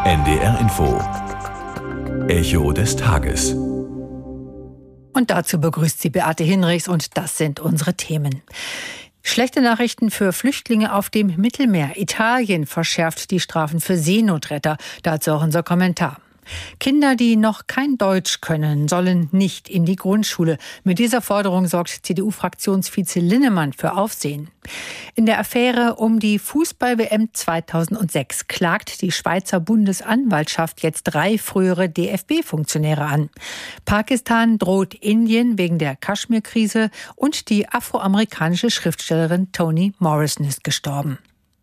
NDR Info. Echo des Tages. Und dazu begrüßt sie Beate Hinrichs und das sind unsere Themen. Schlechte Nachrichten für Flüchtlinge auf dem Mittelmeer. Italien verschärft die Strafen für Seenotretter. Dazu auch unser Kommentar. Kinder, die noch kein Deutsch können, sollen nicht in die Grundschule. Mit dieser Forderung sorgt CDU-Fraktionsvize Linnemann für Aufsehen. In der Affäre um die Fußball-WM 2006 klagt die Schweizer Bundesanwaltschaft jetzt 3 frühere DFB-Funktionäre an. Pakistan droht Indien wegen der Kaschmir-Krise und die afroamerikanische Schriftstellerin Toni Morrison ist gestorben.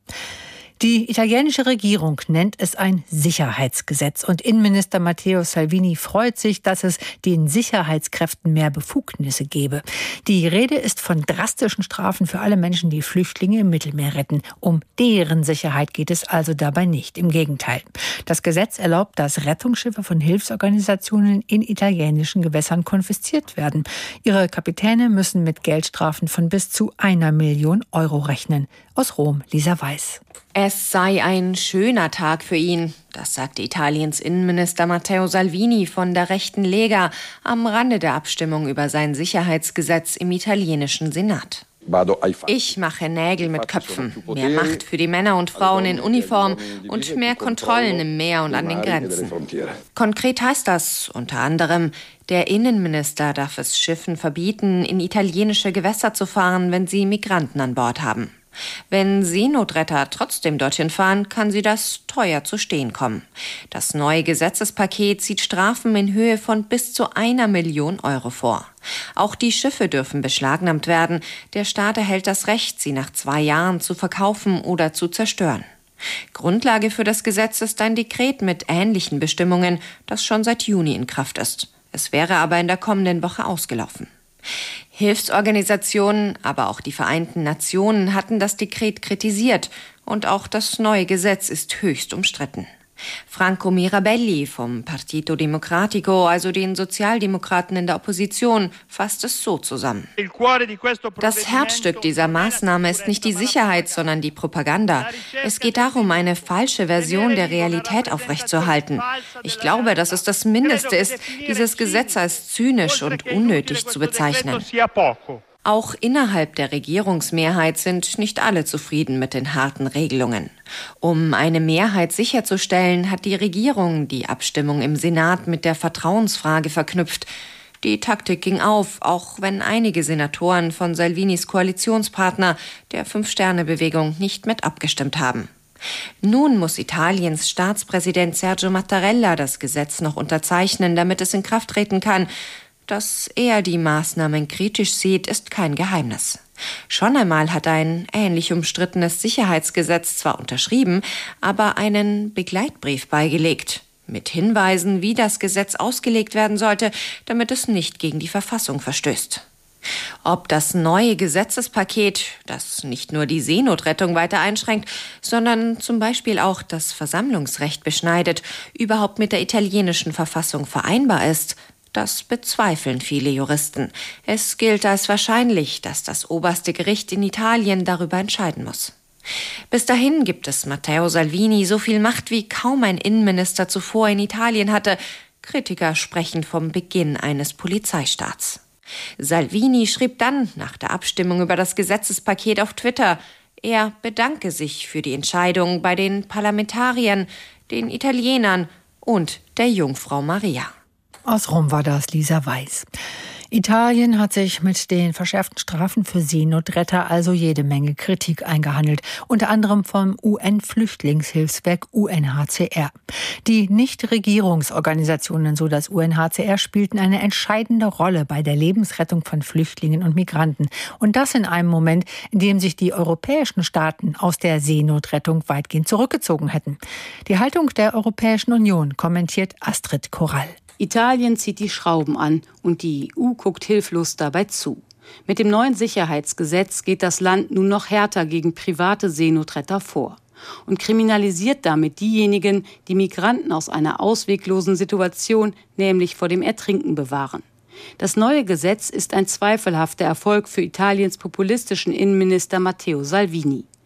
Die italienische Regierung nennt es ein Sicherheitsgesetz und Innenminister Matteo Salvini freut sich, dass es den Sicherheitskräften mehr Befugnisse gebe. Die Rede ist von drastischen Strafen für alle Menschen, die Flüchtlinge im Mittelmeer retten. Um deren Sicherheit geht es also dabei nicht. Im Gegenteil. Das Gesetz erlaubt, dass Rettungsschiffe von Hilfsorganisationen in italienischen Gewässern konfisziert werden. Ihre Kapitäne müssen mit Geldstrafen von bis zu 1 Million Euro rechnen. Aus Rom, Lisa Weiß. Es sei ein schöner Tag für ihn, das sagte Italiens Innenminister Matteo Salvini von der rechten Lega am Rande der Abstimmung über sein Sicherheitsgesetz im italienischen Senat. Ich mache Nägel mit Köpfen, mehr Macht für die Männer und Frauen in Uniform und mehr Kontrollen im Meer und an den Grenzen. Konkret heißt das unter anderem, der Innenminister darf es Schiffen verbieten, in italienische Gewässer zu fahren, wenn sie Migranten an Bord haben. Wenn Seenotretter trotzdem dorthin fahren, kann sie das teuer zu stehen kommen. Das neue Gesetzespaket sieht Strafen in Höhe von bis zu 1 Million Euro vor. Auch die Schiffe dürfen beschlagnahmt werden. Der Staat erhält das Recht, sie nach 2 Jahren zu verkaufen oder zu zerstören. Grundlage für das Gesetz ist ein Dekret mit ähnlichen Bestimmungen, das schon seit Juni in Kraft ist. Es wäre aber in der kommenden Woche ausgelaufen. Hilfsorganisationen, aber auch die Vereinten Nationen hatten das Dekret kritisiert und auch das neue Gesetz ist höchst umstritten. Franco Mirabelli vom Partito Democratico, also den Sozialdemokraten in der Opposition, fasst es so zusammen. Das Herzstück dieser Maßnahme ist nicht die Sicherheit, sondern die Propaganda. Es geht darum, eine falsche Version der Realität aufrechtzuerhalten. Ich glaube, dass es das Mindeste ist, dieses Gesetz als zynisch und unnötig zu bezeichnen. Auch innerhalb der Regierungsmehrheit sind nicht alle zufrieden mit den harten Regelungen. Um eine Mehrheit sicherzustellen, hat die Regierung die Abstimmung im Senat mit der Vertrauensfrage verknüpft. Die Taktik ging auf, auch wenn einige Senatoren von Salvinis Koalitionspartner, der 5-Sterne-Bewegung, nicht mit abgestimmt haben. Nun muss Italiens Staatspräsident Sergio Mattarella das Gesetz noch unterzeichnen, damit es in Kraft treten kann. Dass er die Maßnahmen kritisch sieht, ist kein Geheimnis. Schon einmal hat ein ähnlich umstrittenes Sicherheitsgesetz zwar unterschrieben, aber einen Begleitbrief beigelegt, mit Hinweisen, wie das Gesetz ausgelegt werden sollte, damit es nicht gegen die Verfassung verstößt. Ob das neue Gesetzespaket, das nicht nur die Seenotrettung weiter einschränkt, sondern zum Beispiel auch das Versammlungsrecht beschneidet, überhaupt mit der italienischen Verfassung vereinbar ist, das bezweifeln viele Juristen. Es gilt als wahrscheinlich, dass das oberste Gericht in Italien darüber entscheiden muss. Bis dahin gibt es Matteo Salvini so viel Macht, wie kaum ein Innenminister zuvor in Italien hatte. Kritiker sprechen vom Beginn eines Polizeistaats. Salvini schrieb dann nach der Abstimmung über das Gesetzespaket auf Twitter, er bedanke sich für die Entscheidung bei den Parlamentariern, den Italienern und der Jungfrau Maria. Aus Rom war das Lisa Weiß. Italien hat sich mit den verschärften Strafen für Seenotretter also jede Menge Kritik eingehandelt, unter anderem vom UN-Flüchtlingshilfswerk UNHCR. Die Nichtregierungsorganisationen, so das UNHCR, spielten eine entscheidende Rolle bei der Lebensrettung von Flüchtlingen und Migranten. Und das in einem Moment, in dem sich die europäischen Staaten aus der Seenotrettung weitgehend zurückgezogen hätten. Die Haltung der Europäischen Union kommentiert Astrid Korall. Italien zieht die Schrauben an und die EU guckt hilflos dabei zu. Mit dem neuen Sicherheitsgesetz geht das Land nun noch härter gegen private Seenotretter vor und kriminalisiert damit diejenigen, die Migranten aus einer ausweglosen Situation, nämlich vor dem Ertrinken, bewahren. Das neue Gesetz ist ein zweifelhafter Erfolg für Italiens populistischen Innenminister Matteo Salvini.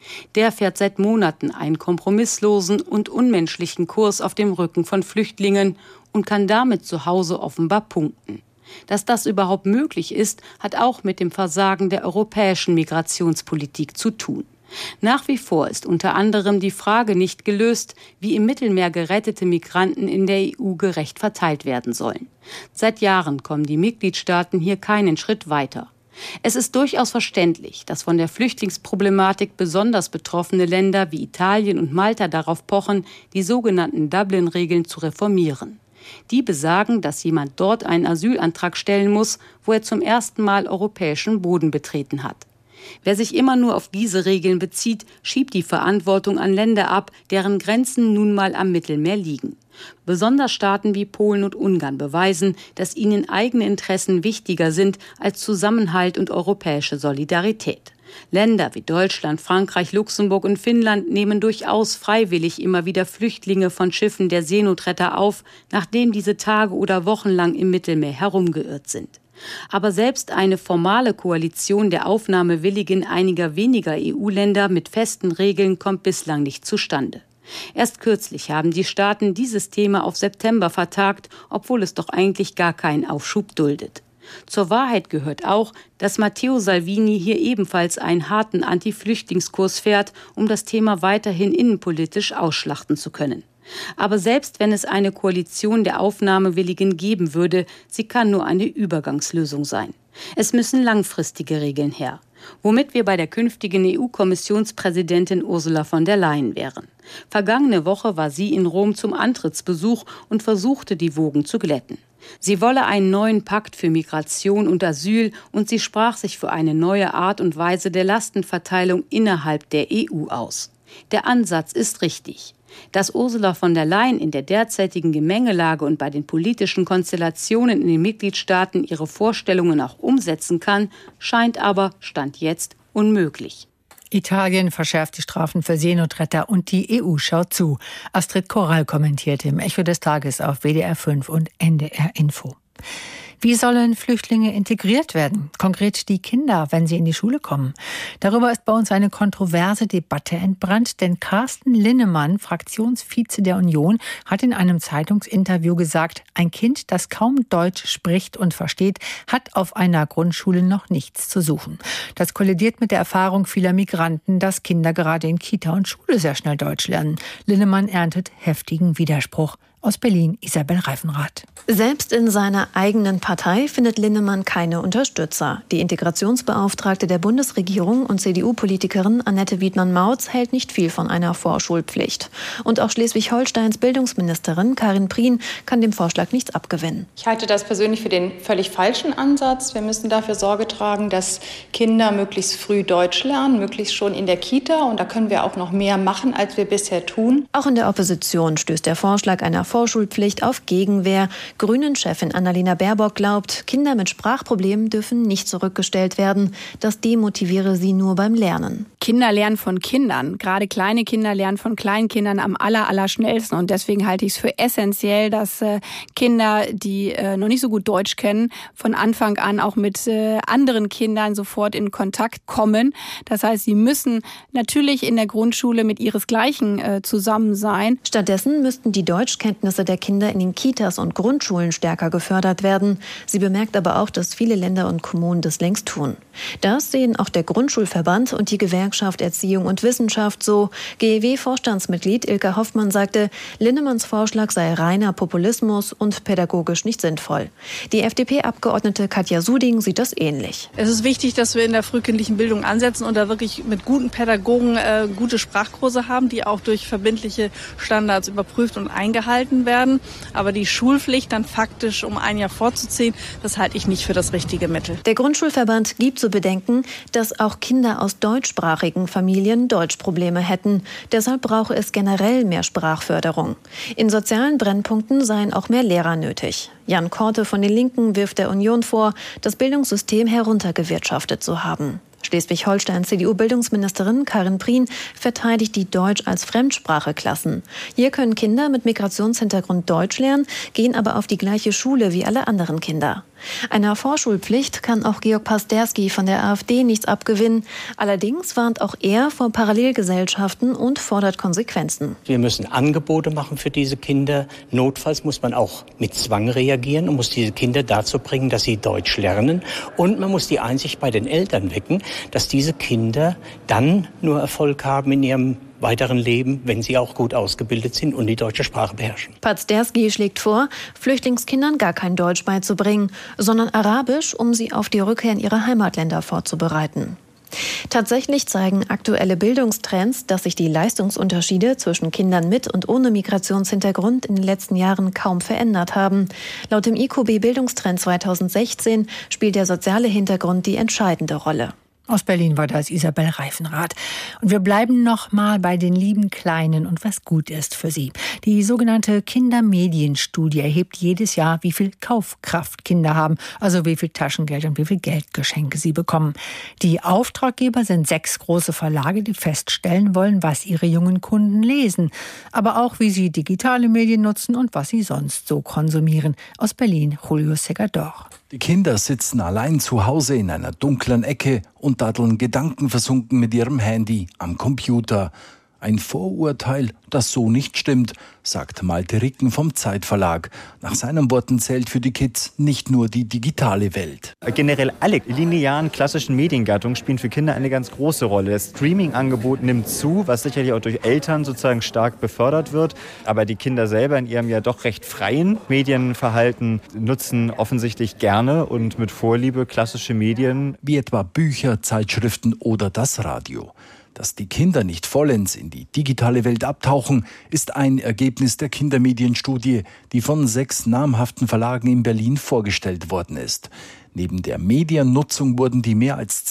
Der fährt seit Monaten einen kompromisslosen und unmenschlichen Kurs auf dem Rücken von Flüchtlingen und kann damit zu Hause offenbar punkten. Dass das überhaupt möglich ist, hat auch mit dem Versagen der europäischen Migrationspolitik zu tun. Nach wie vor ist unter anderem die Frage nicht gelöst, wie im Mittelmeer gerettete Migranten in der EU gerecht verteilt werden sollen. Seit Jahren kommen die Mitgliedstaaten hier keinen Schritt weiter. Es ist durchaus verständlich, dass von der Flüchtlingsproblematik besonders betroffene Länder wie Italien und Malta darauf pochen, die sogenannten Dublin-Regeln zu reformieren. Die besagen, dass jemand dort einen Asylantrag stellen muss, wo er zum ersten Mal europäischen Boden betreten hat. Wer sich immer nur auf diese Regeln bezieht, schiebt die Verantwortung an Länder ab, deren Grenzen nun mal am Mittelmeer liegen. Besonders Staaten wie Polen und Ungarn beweisen, dass ihnen eigene Interessen wichtiger sind als Zusammenhalt und europäische Solidarität. Länder wie Deutschland, Frankreich, Luxemburg und Finnland nehmen durchaus freiwillig immer wieder Flüchtlinge von Schiffen der Seenotretter auf, nachdem diese Tage oder Wochen lang im Mittelmeer herumgeirrt sind. Aber selbst eine formale Koalition der Aufnahmewilligen einiger weniger EU-Länder mit festen Regeln kommt bislang nicht zustande. Erst kürzlich haben die Staaten dieses Thema auf September vertagt, obwohl es doch eigentlich gar keinen Aufschub duldet. Zur Wahrheit gehört auch, dass Matteo Salvini hier ebenfalls einen harten Anti-Flüchtlingskurs fährt, um das Thema weiterhin innenpolitisch ausschlachten zu können. Aber selbst wenn es eine Koalition der Aufnahmewilligen geben würde, sie kann nur eine Übergangslösung sein. Es müssen langfristige Regeln her. Womit wir bei der künftigen EU-Kommissionspräsidentin Ursula von der Leyen wären. Vergangene Woche war sie in Rom zum Antrittsbesuch und versuchte, die Wogen zu glätten. Sie wolle einen neuen Pakt für Migration und Asyl und sie sprach sich für eine neue Art und Weise der Lastenverteilung innerhalb der EU aus. Der Ansatz ist richtig. Dass Ursula von der Leyen in der derzeitigen Gemengelage und bei den politischen Konstellationen in den Mitgliedstaaten ihre Vorstellungen auch umsetzen kann, scheint aber, Stand jetzt, unmöglich. Italien verschärft die Strafen für Seenotretter und die EU schaut zu. Astrid Korall kommentierte im Echo des Tages auf WDR 5 und NDR Info. Wie sollen Flüchtlinge integriert werden? Konkret die Kinder, wenn sie in die Schule kommen. Darüber ist bei uns eine kontroverse Debatte entbrannt, denn Carsten Linnemann, Fraktionsvize der Union, hat in einem Zeitungsinterview gesagt, ein Kind, das kaum Deutsch spricht und versteht, hat auf einer Grundschule noch nichts zu suchen. Das kollidiert mit der Erfahrung vieler Migranten, dass Kinder gerade in Kita und Schule sehr schnell Deutsch lernen. Linnemann erntet heftigen Widerspruch. Aus Berlin, Isabel Reifenrath. Selbst in seiner eigenen Partei findet Linnemann keine Unterstützer. Die Integrationsbeauftragte der Bundesregierung und CDU-Politikerin Annette Wiedmann-Mautz hält nicht viel von einer Vorschulpflicht. Und auch Schleswig-Holsteins Bildungsministerin Karin Prien kann dem Vorschlag nichts abgewinnen. Ich halte das persönlich für den völlig falschen Ansatz. Wir müssen dafür Sorge tragen, dass Kinder möglichst früh Deutsch lernen, möglichst schon in der Kita. Und da können wir auch noch mehr machen, als wir bisher tun. Auch in der Opposition stößt der Vorschlag einer Vorschulpflicht auf Gegenwehr. Grünen-Chefin Annalena Baerbock glaubt, Kinder mit Sprachproblemen dürfen nicht zurückgestellt werden. Das demotiviere sie nur beim Lernen. Kinder lernen von Kindern. Gerade kleine Kinder lernen von kleinen Kindern am allerschnellsten. Und deswegen halte ich es für essentiell, dass Kinder, die noch nicht so gut Deutsch kennen, von Anfang an auch mit anderen Kindern sofort in Kontakt kommen. Das heißt, sie müssen natürlich in der Grundschule mit ihresgleichen zusammen sein. Stattdessen müssten die Deutschkenntnisse der Kinder in den Kitas und Grundschulen stärker gefördert werden. Sie bemerkt aber auch, dass viele Länder und Kommunen das längst tun. Das sehen auch der Grundschulverband und die Gewerkschaft Erziehung und Wissenschaft so. GEW-Vorstandsmitglied Ilka Hoffmann sagte, Linnemanns Vorschlag sei reiner Populismus und pädagogisch nicht sinnvoll. Die FDP-Abgeordnete Katja Suding sieht das ähnlich. Es ist wichtig, dass wir in der frühkindlichen Bildung ansetzen und da wirklich mit guten Pädagogen gute Sprachkurse haben, die auch durch verbindliche Standards überprüft und eingehalten werden. Aber die Schulpflicht dann faktisch um ein Jahr vorzuziehen, das halte ich nicht für das richtige Mittel. Der Grundschulverband gibt zu bedenken, dass auch Kinder aus deutschsprachigen Familien Deutschprobleme hätten. Deshalb brauche es generell mehr Sprachförderung. In sozialen Brennpunkten seien auch mehr Lehrer nötig. Jan Korte von den Linken wirft der Union vor, das Bildungssystem heruntergewirtschaftet zu haben. Schleswig-Holstein CDU-Bildungsministerin Karin Prien verteidigt die Deutsch als Fremdspracheklassen. Hier können Kinder mit Migrationshintergrund Deutsch lernen, gehen aber auf die gleiche Schule wie alle anderen Kinder. Einer Vorschulpflicht kann auch Georg Pasterski von der AfD nichts abgewinnen. Allerdings warnt auch er vor Parallelgesellschaften und fordert Konsequenzen. Wir müssen Angebote machen für diese Kinder. Notfalls muss man auch mit Zwang reagieren und muss diese Kinder dazu bringen, dass sie Deutsch lernen. Und man muss die Einsicht bei den Eltern wecken, dass diese Kinder dann nur Erfolg haben in ihrem weiteren Leben, wenn sie auch gut ausgebildet sind und die deutsche Sprache beherrschen. Pasterski schlägt vor, Flüchtlingskindern gar kein Deutsch beizubringen, sondern Arabisch, um sie auf die Rückkehr in ihre Heimatländer vorzubereiten. Tatsächlich zeigen aktuelle Bildungstrends, dass sich die Leistungsunterschiede zwischen Kindern mit und ohne Migrationshintergrund in den letzten Jahren kaum verändert haben. Laut dem IQB Bildungstrend 2016 spielt der soziale Hintergrund die entscheidende Rolle. Aus Berlin war das Isabel Reifenrath. Und wir bleiben noch mal bei den lieben Kleinen und was gut ist für sie. Die sogenannte Kindermedienstudie erhebt jedes Jahr, wie viel Kaufkraft Kinder haben, also wie viel Taschengeld und wie viel Geldgeschenke sie bekommen. Die Auftraggeber sind 6 große Verlage, die feststellen wollen, was ihre jungen Kunden lesen, aber auch, wie sie digitale Medien nutzen und was sie sonst so konsumieren. Aus Berlin, Julio Segador. Die Kinder sitzen allein zu Hause in einer dunklen Ecke und daddeln gedankenversunken mit ihrem Handy am Computer. Ein Vorurteil, das so nicht stimmt, sagt Malte Ricken vom Zeitverlag. Nach seinen Worten zählt für die Kids nicht nur die digitale Welt. Generell alle linearen klassischen Mediengattungen spielen für Kinder eine ganz große Rolle. Das Streaming-Angebot nimmt zu, was sicherlich auch durch Eltern sozusagen stark befördert wird. Aber die Kinder selber in ihrem ja doch recht freien Medienverhalten nutzen offensichtlich gerne und mit Vorliebe klassische Medien. Wie etwa Bücher, Zeitschriften oder das Radio. Dass die Kinder nicht vollends in die digitale Welt abtauchen, ist ein Ergebnis der Kindermedienstudie, die von 6 namhaften Verlagen in Berlin vorgestellt worden ist. Neben der Mediennutzung wurden die mehr als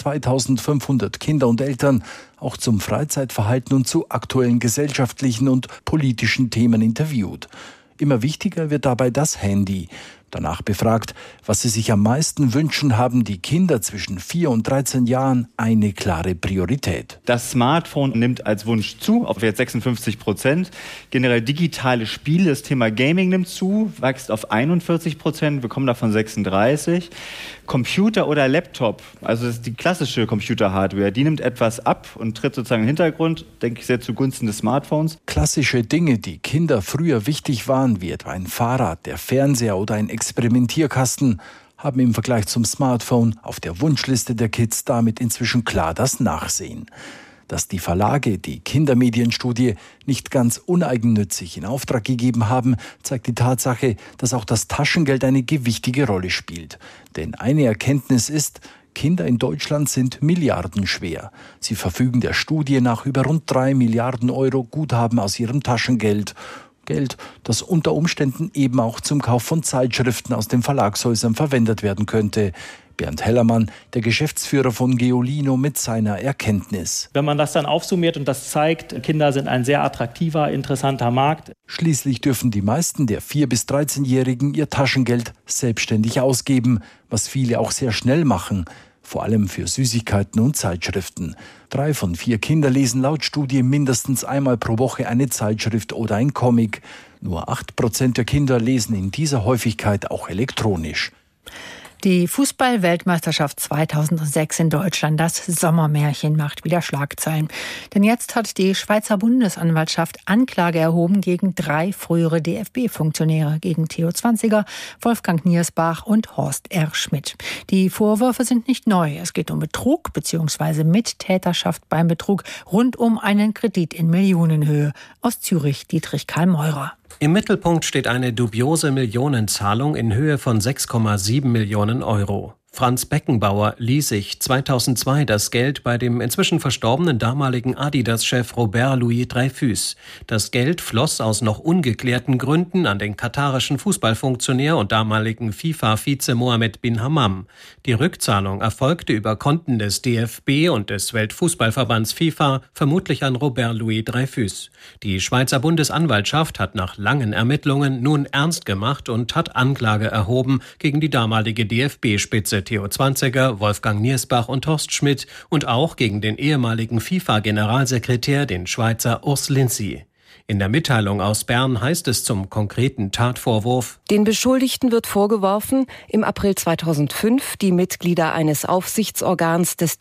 2500 Kinder und Eltern auch zum Freizeitverhalten und zu aktuellen gesellschaftlichen und politischen Themen interviewt. Immer wichtiger wird dabei das Handy. Danach befragt, was sie sich am meisten wünschen, haben die Kinder zwischen 4 und 13 Jahren eine klare Priorität. Das Smartphone nimmt als Wunsch zu, auf jetzt 56%. Generell digitale Spiele, das Thema Gaming nimmt zu, wächst auf 41%, wir kommen davon 36%. Computer oder Laptop, also das ist die klassische Computer-Hardware, die nimmt etwas ab und tritt sozusagen in den Hintergrund, denke ich sehr zugunsten des Smartphones. Klassische Dinge, die Kinder früher wichtig waren, wie etwa ein Fahrrad, der Fernseher oder ein Experimentierkasten, haben im Vergleich zum Smartphone auf der Wunschliste der Kids damit inzwischen klar das Nachsehen. Dass die Verlage die Kindermedienstudie nicht ganz uneigennützig in Auftrag gegeben haben, zeigt die Tatsache, dass auch das Taschengeld eine gewichtige Rolle spielt. Denn eine Erkenntnis ist, Kinder in Deutschland sind milliardenschwer. Sie verfügen der Studie nach über rund 3 Milliarden Euro Guthaben aus ihrem Taschengeld. Geld, das unter Umständen eben auch zum Kauf von Zeitschriften aus den Verlagshäusern verwendet werden könnte. Bernd Hellermann, der Geschäftsführer von Geolino, mit seiner Erkenntnis. Wenn man das dann aufsummiert und das zeigt, Kinder sind ein sehr attraktiver, interessanter Markt. Schließlich dürfen die meisten der 4- bis 13-Jährigen ihr Taschengeld selbstständig ausgeben, was viele auch sehr schnell machen. Vor allem für Süßigkeiten und Zeitschriften. 3 von 4 Kinder lesen laut Studie mindestens einmal pro Woche eine Zeitschrift oder ein Comic. Nur 8% der Kinder lesen in dieser Häufigkeit auch elektronisch. Die Fußball-Weltmeisterschaft 2006 in Deutschland, das Sommermärchen, macht wieder Schlagzeilen. Denn jetzt hat die Schweizer Bundesanwaltschaft Anklage erhoben gegen 3 frühere DFB-Funktionäre, gegen Theo Zwanziger, Wolfgang Niersbach und Horst R. Schmidt. Die Vorwürfe sind nicht neu. Es geht um Betrug bzw. Mittäterschaft beim Betrug rund um einen Kredit in Millionenhöhe. Aus Zürich, Dietrich Karl Meurer. Im Mittelpunkt steht eine dubiose Millionenzahlung in Höhe von 6,7 Millionen Euro. Franz Beckenbauer lieh sich 2002 das Geld bei dem inzwischen verstorbenen damaligen Adidas-Chef Robert Louis Dreyfus. Das Geld floss aus noch ungeklärten Gründen an den katarischen Fußballfunktionär und damaligen FIFA-Vize Mohammed bin Hammam. Die Rückzahlung erfolgte über Konten des DFB und des Weltfußballverbands FIFA, vermutlich an Robert Louis Dreyfus. Die Schweizer Bundesanwaltschaft hat nach langen Ermittlungen nun ernst gemacht und hat Anklage erhoben gegen die damalige DFB-Spitze Theo Zwanziger, Wolfgang Niersbach und Horst Schmidt und auch gegen den ehemaligen FIFA-Generalsekretär, den Schweizer Urs Lindsy. In der Mitteilung aus Bern heißt es zum konkreten Tatvorwurf: Den Beschuldigten wird vorgeworfen, im April 2005 die Mitglieder eines Aufsichtsorgans des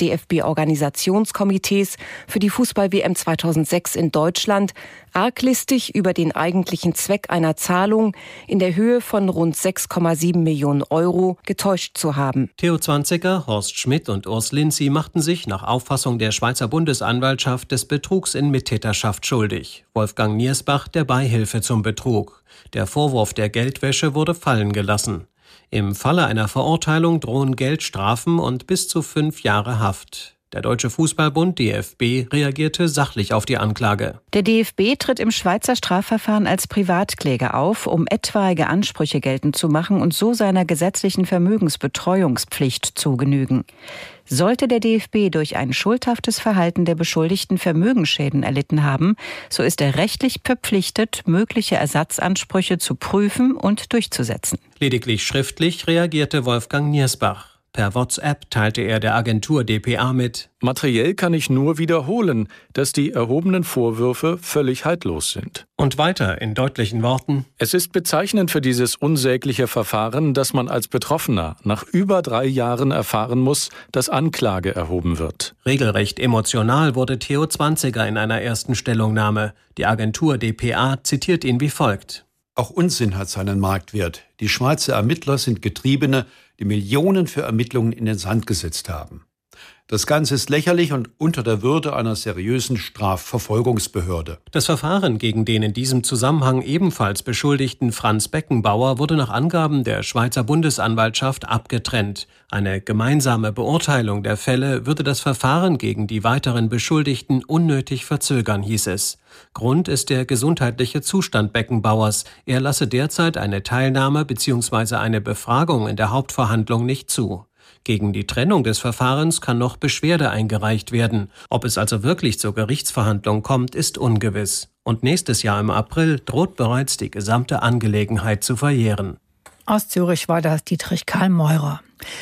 DFB-Organisationskomitees für die Fußball-WM 2006 in Deutschland arglistig über den eigentlichen Zweck einer Zahlung in der Höhe von rund 6,7 Millionen Euro getäuscht zu haben. Theo Zwanziger, Horst Schmidt und Urs Lindsey machten sich nach Auffassung der Schweizer Bundesanwaltschaft des Betrugs in Mittäterschaft schuldig. Wolfgang Niersbach der Beihilfe zum Betrug. Der Vorwurf der Geldwäsche wurde fallen gelassen. Im Falle einer Verurteilung drohen Geldstrafen und bis zu 5 Jahre Haft. Der Deutsche Fußballbund DFB reagierte sachlich auf die Anklage. Der DFB tritt im Schweizer Strafverfahren als Privatkläger auf, um etwaige Ansprüche geltend zu machen und so seiner gesetzlichen Vermögensbetreuungspflicht zu genügen. Sollte der DFB durch ein schuldhaftes Verhalten der Beschuldigten Vermögensschäden erlitten haben, so ist er rechtlich verpflichtet, mögliche Ersatzansprüche zu prüfen und durchzusetzen. Lediglich schriftlich reagierte Wolfgang Niersbach. Per WhatsApp teilte er der Agentur dpa mit: Materiell kann ich nur wiederholen, dass die erhobenen Vorwürfe völlig haltlos sind. Und weiter in deutlichen Worten: Es ist bezeichnend für dieses unsägliche Verfahren, dass man als Betroffener nach über 3 Jahren erfahren muss, dass Anklage erhoben wird. Regelrecht emotional wurde Theo Zwanziger in einer ersten Stellungnahme. Die Agentur dpa zitiert ihn wie folgt: Auch Unsinn hat seinen Marktwert. Die Schweizer Ermittler sind Getriebene, die Millionen für Ermittlungen in den Sand gesetzt haben. Das Ganze ist lächerlich und unter der Würde einer seriösen Strafverfolgungsbehörde. Das Verfahren gegen den in diesem Zusammenhang ebenfalls beschuldigten Franz Beckenbauer wurde nach Angaben der Schweizer Bundesanwaltschaft abgetrennt. Eine gemeinsame Beurteilung der Fälle würde das Verfahren gegen die weiteren Beschuldigten unnötig verzögern, hieß es. Grund ist der gesundheitliche Zustand Beckenbauers. Er lasse derzeit eine Teilnahme bzw. eine Befragung in der Hauptverhandlung nicht zu. Gegen die Trennung des Verfahrens kann noch Beschwerde eingereicht werden. Ob es also wirklich zur Gerichtsverhandlung kommt, ist ungewiss. Und nächstes Jahr im April droht bereits die gesamte Angelegenheit zu verjähren. Aus Zürich war das Dietrich Karl Meurer.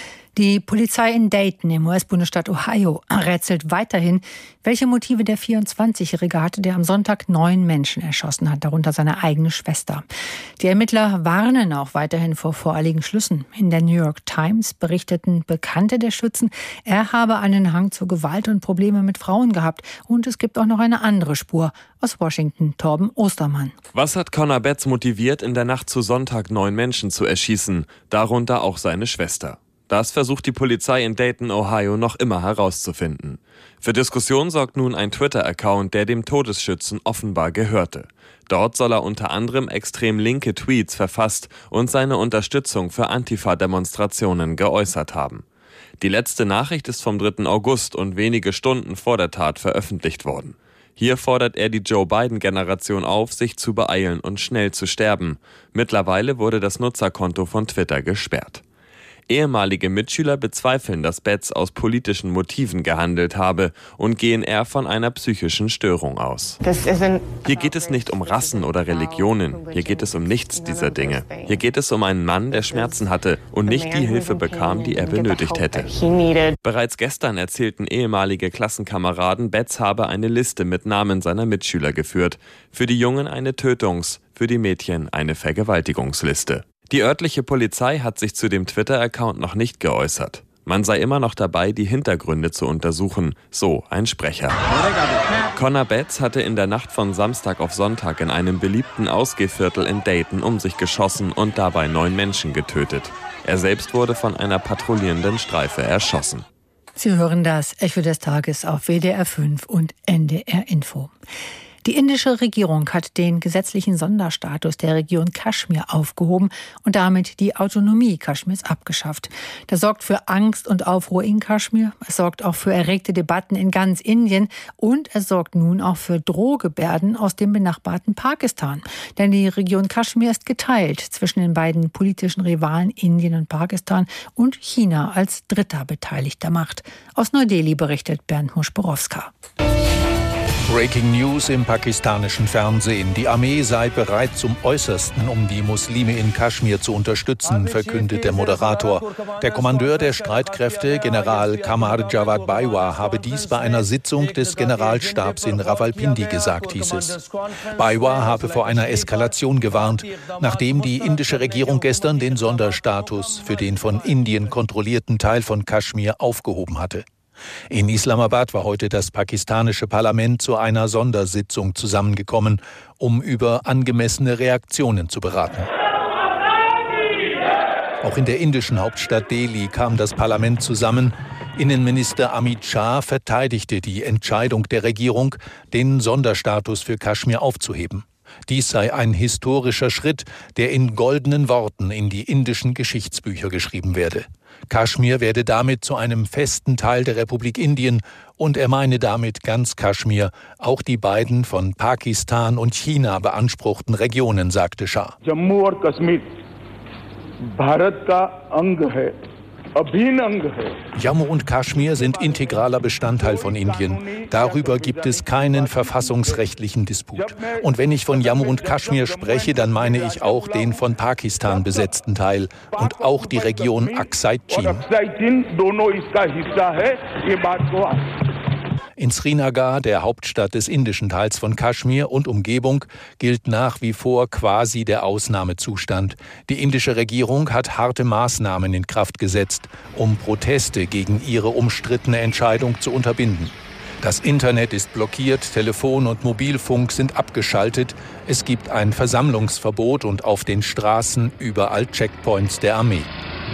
Die Polizei in Dayton im US-Bundesstaat Ohio rätselt weiterhin, welche Motive der 24-Jährige hatte, der am Sonntag 9 Menschen erschossen hat, darunter seine eigene Schwester. Die Ermittler warnen auch weiterhin vor voreiligen Schlüssen. In der New York Times berichteten Bekannte der Schützen, er habe einen Hang zur Gewalt und Probleme mit Frauen gehabt. Und es gibt auch noch eine andere Spur. Aus Washington, Torben Ostermann. Was hat Connor Betts motiviert, in der Nacht zu Sonntag 9 Menschen zu erschießen, darunter auch seine Schwester? Das versucht die Polizei in Dayton, Ohio, noch immer herauszufinden. Für Diskussion sorgt nun ein Twitter-Account, der dem Todesschützen offenbar gehörte. Dort soll er unter anderem extrem linke Tweets verfasst und seine Unterstützung für Antifa-Demonstrationen geäußert haben. Die letzte Nachricht ist vom 3. August und wenige Stunden vor der Tat veröffentlicht worden. Hier fordert er die Joe-Biden-Generation auf, sich zu beeilen und schnell zu sterben. Mittlerweile wurde das Nutzerkonto von Twitter gesperrt. Ehemalige Mitschüler bezweifeln, dass Betts aus politischen Motiven gehandelt habe und gehen eher von einer psychischen Störung aus. Hier geht es nicht um Rassen oder Religionen, hier geht es um nichts dieser Dinge. Hier geht es um einen Mann, der Schmerzen hatte und nicht die Hilfe bekam, die er benötigt hätte. Bereits gestern erzählten ehemalige Klassenkameraden, Betts habe eine Liste mit Namen seiner Mitschüler geführt. Für die Jungen eine für die Mädchen eine Vergewaltigungsliste. Die örtliche Polizei hat sich zu dem Twitter-Account noch nicht geäußert. Man sei immer noch dabei, die Hintergründe zu untersuchen, so ein Sprecher. Connor Betts hatte in der Nacht von Samstag auf Sonntag in einem beliebten Ausgehviertel in Dayton um sich geschossen und dabei 9 Menschen getötet. Er selbst wurde von einer patrouillierenden Streife erschossen. Sie hören das Echo des Tages auf WDR 5 und NDR Info. Die indische Regierung hat den gesetzlichen Sonderstatus der Region Kaschmir aufgehoben und damit die Autonomie Kaschmirs abgeschafft. Das sorgt für Angst und Aufruhr in Kaschmir. Es sorgt auch für erregte Debatten in ganz Indien. Und es sorgt nun auch für Drohgebärden aus dem benachbarten Pakistan. Denn die Region Kaschmir ist geteilt zwischen den beiden politischen Rivalen Indien und Pakistan und China als dritter beteiligter Macht. Aus Neu-Delhi berichtet Bernd Muschborowska. Breaking News im pakistanischen Fernsehen. Die Armee sei bereit zum Äußersten, um die Muslime in Kaschmir zu unterstützen, verkündet der Moderator. Der Kommandeur der Streitkräfte, General Qamar Javad Bajwa, habe dies bei einer Sitzung des Generalstabs in Rawalpindi gesagt, hieß es. Bajwa habe vor einer Eskalation gewarnt, nachdem die indische Regierung gestern den Sonderstatus für den von Indien kontrollierten Teil von Kaschmir aufgehoben hatte. In Islamabad war heute das pakistanische Parlament zu einer Sondersitzung zusammengekommen, um über angemessene Reaktionen zu beraten. Auch in der indischen Hauptstadt Delhi kam das Parlament zusammen. Innenminister Amit Shah verteidigte die Entscheidung der Regierung, den Sonderstatus für Kaschmir aufzuheben. Dies sei ein historischer Schritt, der in goldenen Worten in die indischen Geschichtsbücher geschrieben werde. Kaschmir werde damit zu einem festen Teil der Republik Indien und er meine damit ganz Kaschmir, auch die beiden von Pakistan und China beanspruchten Regionen, sagte Shah. Jammu und Kaschmir, Bharat ka Ang hai. Jammu und Kaschmir sind integraler Bestandteil von Indien. Darüber gibt es keinen verfassungsrechtlichen Disput. Und wenn ich von Jammu und Kaschmir spreche, dann meine ich auch den von Pakistan besetzten Teil und auch die Region Aksai Chin. In Srinagar, der Hauptstadt des indischen Teils von Kaschmir und Umgebung, gilt nach wie vor quasi der Ausnahmezustand. Die indische Regierung hat harte Maßnahmen in Kraft gesetzt, um Proteste gegen ihre umstrittene Entscheidung zu unterbinden. Das Internet ist blockiert, Telefon und Mobilfunk sind abgeschaltet. Es gibt ein Versammlungsverbot und auf den Straßen überall Checkpoints der Armee.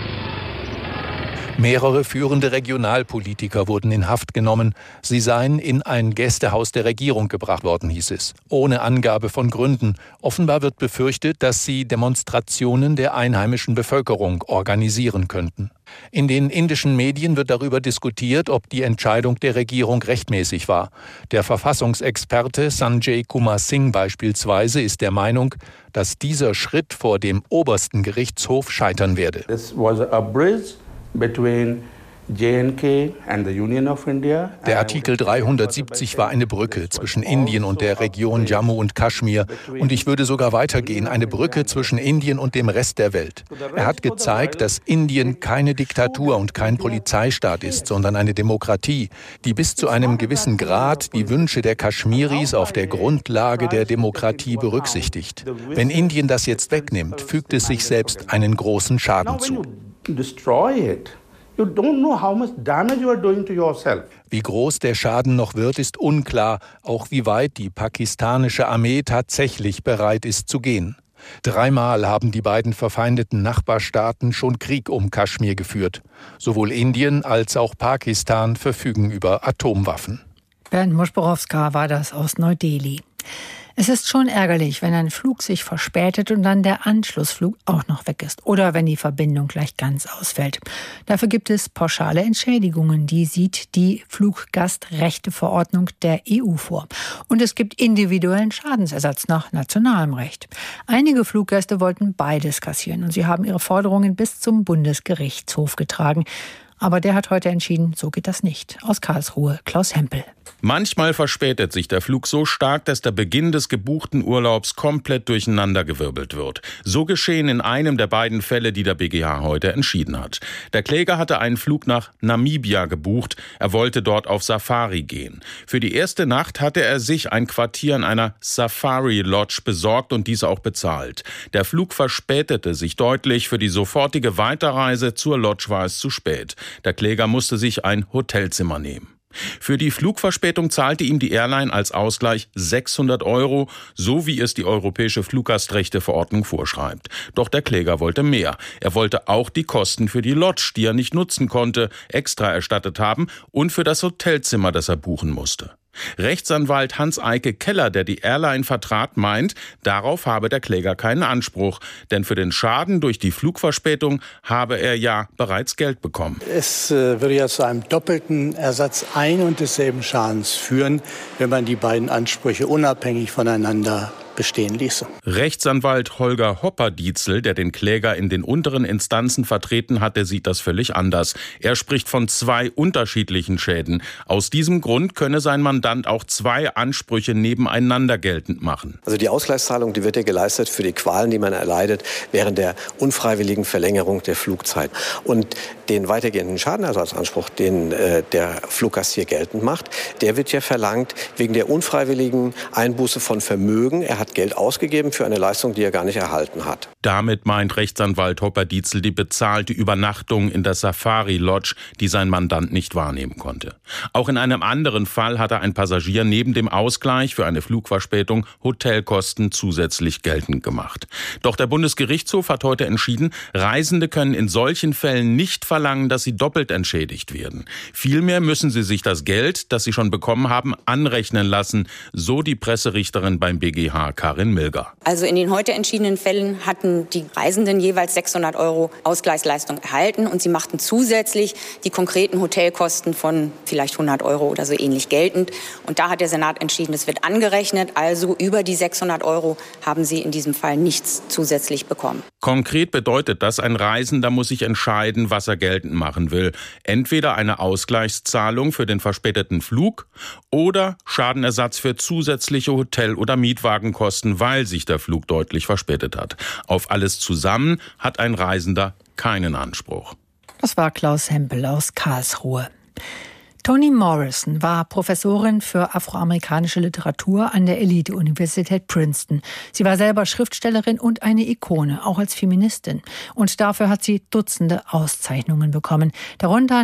Mehrere führende Regionalpolitiker wurden in Haft genommen. Sie seien in ein Gästehaus der Regierung gebracht worden, hieß es. Ohne Angabe von Gründen. Offenbar wird befürchtet, dass sie Demonstrationen der einheimischen Bevölkerung organisieren könnten. In den indischen Medien wird darüber diskutiert, ob die Entscheidung der Regierung rechtmäßig war. Der Verfassungsexperte Sanjay Kumar Singh beispielsweise ist der Meinung, dass dieser Schritt vor dem obersten Gerichtshof scheitern werde. This was a bridge between JNK and the Union of India. Der Artikel 370 war eine Brücke zwischen Indien und der Region Jammu und Kaschmir. Und ich würde sogar weitergehen, eine Brücke zwischen Indien und dem Rest der Welt. Er hat gezeigt, dass Indien keine Diktatur und kein Polizeistaat ist, sondern eine Demokratie, die bis zu einem gewissen Grad die Wünsche der Kaschmiris auf der Grundlage der Demokratie berücksichtigt. Wenn Indien das jetzt wegnimmt, fügt es sich selbst einen großen Schaden zu. You don't know how much damage you are doing to yourself. Wie groß der Schaden noch wird, ist unklar, auch wie weit die pakistanische Armee tatsächlich bereit ist zu gehen. 3-mal haben die beiden verfeindeten Nachbarstaaten schon Krieg um Kaschmir geführt. Sowohl Indien als auch Pakistan verfügen über Atomwaffen. Bernd Muschborowska war das aus Neu-Delhi. Es ist schon ärgerlich, wenn ein Flug sich verspätet und dann der Anschlussflug auch noch weg ist oder wenn die Verbindung gleich ganz ausfällt. Dafür gibt es pauschale Entschädigungen, die sieht die Fluggastrechteverordnung der EU vor. Und es gibt individuellen Schadensersatz nach nationalem Recht. Einige Fluggäste wollten beides kassieren und sie haben ihre Forderungen bis zum Bundesgerichtshof getragen. Aber der hat heute entschieden, so geht das nicht. Aus Karlsruhe, Klaus Hempel. Manchmal verspätet sich der Flug so stark, dass der Beginn des gebuchten Urlaubs komplett durcheinandergewirbelt wird. So geschehen in einem der beiden Fälle, die der BGH heute entschieden hat. Der Kläger hatte einen Flug nach Namibia gebucht. Er wollte dort auf Safari gehen. Für die erste Nacht hatte er sich ein Quartier in einer Safari-Lodge besorgt und dies auch bezahlt. Der Flug verspätete sich deutlich. Für die sofortige Weiterreise zur Lodge war es zu spät. Der Kläger musste sich ein Hotelzimmer nehmen. Für die Flugverspätung zahlte ihm die Airline als Ausgleich 600 €, so wie es die Europäische Fluggastrechteverordnung vorschreibt. Doch der Kläger wollte mehr. Er wollte auch die Kosten für die Lodge, die er nicht nutzen konnte, extra erstattet haben und für das Hotelzimmer, das er buchen musste. Rechtsanwalt Hans-Eike Keller, der die Airline vertrat, meint, darauf habe der Kläger keinen Anspruch, denn für den Schaden durch die Flugverspätung habe er ja bereits Geld bekommen. Es würde ja zu einem doppelten Ersatz ein und desselben Schadens führen, wenn man die beiden Ansprüche unabhängig voneinander bestehen ließe. Rechtsanwalt Holger Hopper-Dietzel, der den Kläger in den unteren Instanzen vertreten hatte, sieht das völlig anders. Er spricht von 2 unterschiedlichen Schäden. Aus diesem Grund könne sein Mandant auch 2 Ansprüche nebeneinander geltend machen. Also die Ausgleichszahlung, die wird ja geleistet für die Qualen, die man erleidet während der unfreiwilligen Verlängerung der Flugzeit. Und den weitergehenden Schadenersatzanspruch, den der Fluggast hier geltend macht, der wird ja verlangt wegen der unfreiwilligen Einbuße von Vermögen. Er hat Geld ausgegeben für eine Leistung, die er gar nicht erhalten hat. Damit meint Rechtsanwalt Hopper-Dietzel die bezahlte Übernachtung in der Safari Lodge, die sein Mandant nicht wahrnehmen konnte. Auch in einem anderen Fall hatte ein Passagier neben dem Ausgleich für eine Flugverspätung Hotelkosten zusätzlich geltend gemacht. Doch der Bundesgerichtshof hat heute entschieden, Reisende können in solchen Fällen nicht verlangen, dass sie doppelt entschädigt werden. Vielmehr müssen sie sich das Geld, das sie schon bekommen haben, anrechnen lassen, so die Presserichterin beim BGH Karin Milger. Also in den heute entschiedenen Fällen hatten die Reisenden jeweils 600 € Ausgleichsleistung erhalten und sie machten zusätzlich die konkreten Hotelkosten von vielleicht 100 € oder so ähnlich geltend. Und da hat der Senat entschieden, es wird angerechnet, also über die 600 € haben sie in diesem Fall nichts zusätzlich bekommen. Konkret bedeutet das, ein Reisender muss sich entscheiden, was er geltend machen will. Entweder eine Ausgleichszahlung für den verspäteten Flug oder Schadenersatz für zusätzliche Hotel- oder Mietwagenkosten, weil sich der Flug deutlich verspätet hat. Auf alles zusammen hat ein Reisender keinen Anspruch. Das war Klaus Hempel aus Karlsruhe. Toni Morrison war Professorin für afroamerikanische Literatur an der Elite-Universität Princeton. Sie war selber Schriftstellerin und eine Ikone, auch als Feministin. Und dafür hat sie Dutzende Auszeichnungen bekommen, darunter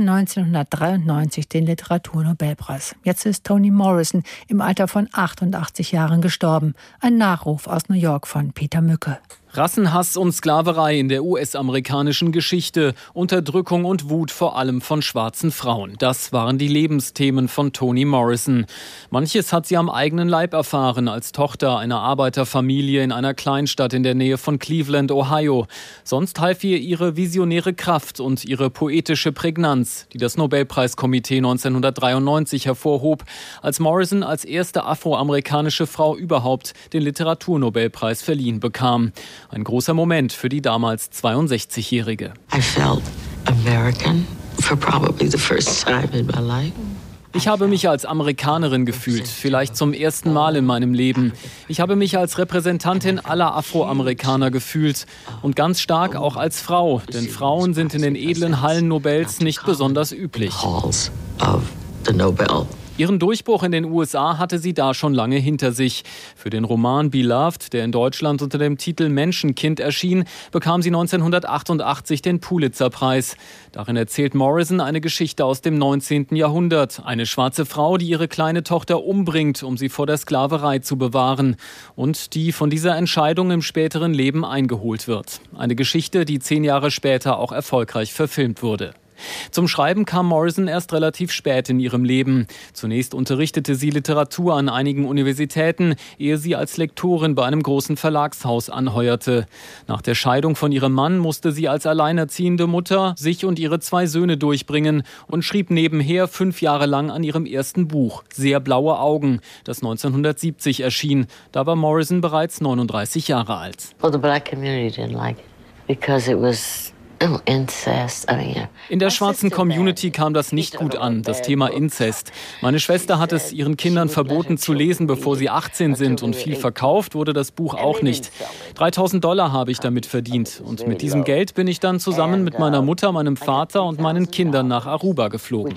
1993 den Literaturnobelpreis. Jetzt ist Toni Morrison im Alter von 88 Jahren gestorben. Ein Nachruf aus New York von Peter Mücke. Rassenhass und Sklaverei in der US-amerikanischen Geschichte, Unterdrückung und Wut vor allem von schwarzen Frauen. Das waren die Lebensthemen von Toni Morrison. Manches hat sie am eigenen Leib erfahren, als Tochter einer Arbeiterfamilie in einer Kleinstadt in der Nähe von Cleveland, Ohio. Sonst half ihr ihre visionäre Kraft und ihre poetische Prägnanz, die das Nobelpreiskomitee 1993 hervorhob, als Morrison als erste afroamerikanische Frau überhaupt den Literaturnobelpreis verliehen bekam. Ein großer Moment für die damals 62-Jährige. I felt American for probably the first time in my life. Ich habe mich als Amerikanerin gefühlt, vielleicht zum ersten Mal in meinem Leben. Ich habe mich als Repräsentantin aller Afroamerikaner gefühlt und ganz stark auch als Frau, denn Frauen sind in den edlen Hallen Nobels nicht besonders üblich. Ihren Durchbruch in den USA hatte sie da schon lange hinter sich. Für den Roman Beloved, der in Deutschland unter dem Titel Menschenkind erschien, bekam sie 1988 den Pulitzer-Preis. Darin erzählt Morrison eine Geschichte aus dem 19. Jahrhundert. Eine schwarze Frau, die ihre kleine Tochter umbringt, um sie vor der Sklaverei zu bewahren. Und die von dieser Entscheidung im späteren Leben eingeholt wird. Eine Geschichte, die 10 Jahre später auch erfolgreich verfilmt wurde. Zum Schreiben kam Morrison erst relativ spät in ihrem Leben. Zunächst unterrichtete sie Literatur an einigen Universitäten, ehe sie als Lektorin bei einem großen Verlagshaus anheuerte. Nach der Scheidung von ihrem Mann musste sie als alleinerziehende Mutter sich und ihre 2 Söhne durchbringen und schrieb nebenher 5 Jahre lang an ihrem ersten Buch, Sehr blaue Augen, das 1970 erschien. Da war Morrison bereits 39 Jahre alt. Well, the black community didn't like it because it was incest. In der schwarzen Community kam das nicht gut an, das Thema Inzest. Meine Schwester hat es ihren Kindern verboten zu lesen, bevor sie 18 sind, und viel verkauft wurde das Buch auch nicht. $3.000 habe ich damit verdient und mit diesem Geld bin ich dann zusammen mit meiner Mutter, meinem Vater und meinen Kindern nach Aruba geflogen.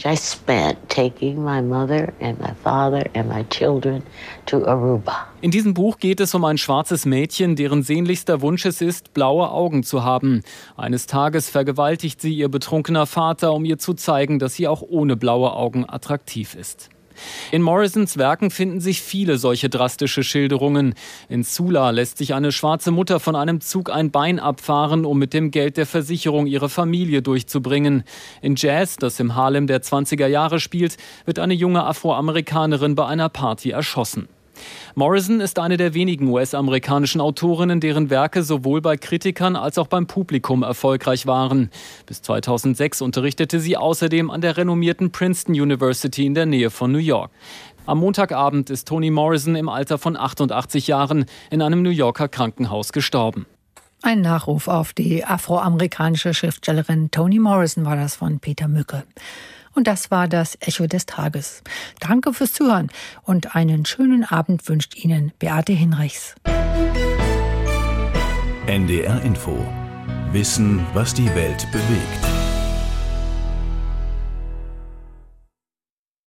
In diesem Buch geht es um ein schwarzes Mädchen, deren sehnlichster Wunsch es ist, blaue Augen zu haben. Eines Tages vergewaltigt sie ihr betrunkener Vater, um ihr zu zeigen, dass sie auch ohne blaue Augen attraktiv ist. In Morrisons Werken finden sich viele solche drastische Schilderungen. In Sula lässt sich eine schwarze Mutter von einem Zug ein Bein abfahren, um mit dem Geld der Versicherung ihre Familie durchzubringen. In Jazz, das im Harlem der 20er Jahre spielt, wird eine junge Afroamerikanerin bei einer Party erschossen. Morrison ist eine der wenigen US-amerikanischen Autorinnen, deren Werke sowohl bei Kritikern als auch beim Publikum erfolgreich waren. Bis 2006 unterrichtete sie außerdem an der renommierten Princeton University in der Nähe von New York. Am Montagabend ist Toni Morrison im Alter von 88 Jahren in einem New Yorker Krankenhaus gestorben. Ein Nachruf auf die afroamerikanische Schriftstellerin Toni Morrison war das von Peter Mücke. Und das war das Echo des Tages. Danke fürs Zuhören und einen schönen Abend wünscht Ihnen Beate Hinrichs. NDR Info. Wissen, was die Welt bewegt.